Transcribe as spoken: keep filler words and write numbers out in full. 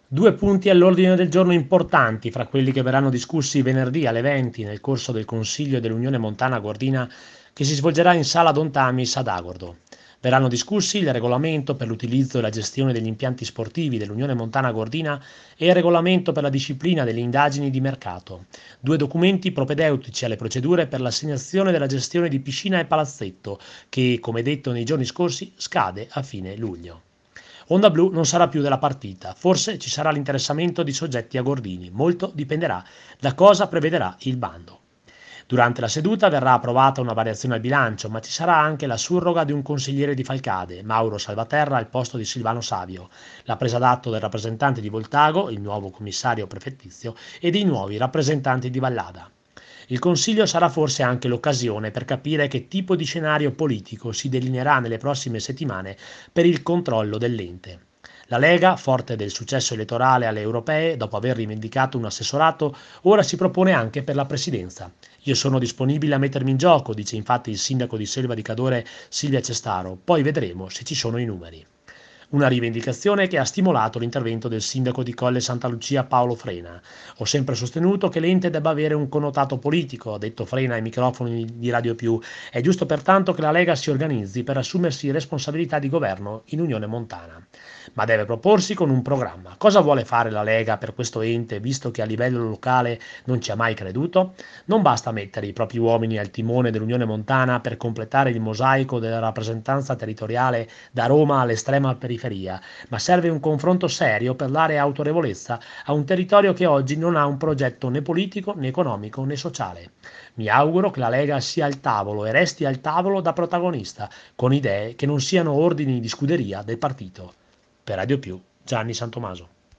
Due punti all'ordine del giorno importanti fra quelli che verranno discussi venerdì alle venti nel corso del Consiglio dell'Unione Montana Gordina che si svolgerà in Sala Don Tamis ad Agordo. Verranno discussi il regolamento per l'utilizzo e la gestione degli impianti sportivi dell'Unione Montana Gordina e il regolamento per la disciplina delle indagini di mercato, due documenti propedeutici alle procedure per l'assegnazione della gestione di piscina e palazzetto che, come detto nei giorni scorsi, scade a fine luglio. Onda Blu non sarà più della partita, forse ci sarà l'interessamento di soggetti agordini, molto dipenderà da cosa prevederà il bando. Durante la seduta verrà approvata una variazione al bilancio, ma ci sarà anche la surroga di un consigliere di Falcade, Mauro Salvaterra, al posto di Silvano Savio, la presa d'atto del rappresentante di Voltago, il nuovo commissario prefettizio, e dei nuovi rappresentanti di Vallada. Il Consiglio sarà forse anche l'occasione per capire che tipo di scenario politico si delineerà nelle prossime settimane per il controllo dell'ente. La Lega, forte del successo elettorale alle europee, dopo aver rivendicato un assessorato, ora si propone anche per la presidenza. Io sono disponibile a mettermi in gioco, dice infatti il sindaco di Selva di Cadore Silvia Cestaro, poi vedremo se ci sono i numeri. Una rivendicazione che ha stimolato l'intervento del sindaco di Colle Santa Lucia Paolo Frena. Ho sempre sostenuto che l'ente debba avere un connotato politico, ha detto Frena ai microfoni di Radio Più. È giusto pertanto che la Lega si organizzi per assumersi responsabilità di governo in Unione Montana. Ma deve proporsi con un programma. Cosa vuole fare la Lega per questo ente, visto che a livello locale non ci ha mai creduto? Non basta mettere i propri uomini al timone dell'Unione Montana per completare il mosaico della rappresentanza territoriale da Roma all'estrema periferia, ma serve un confronto serio per dare autorevolezza a un territorio che oggi non ha un progetto né politico né economico né sociale. Mi auguro che la Lega sia al tavolo e resti al tavolo da protagonista, con idee che non siano ordini di scuderia del partito. Per Radio Più, Gianni Santomaso.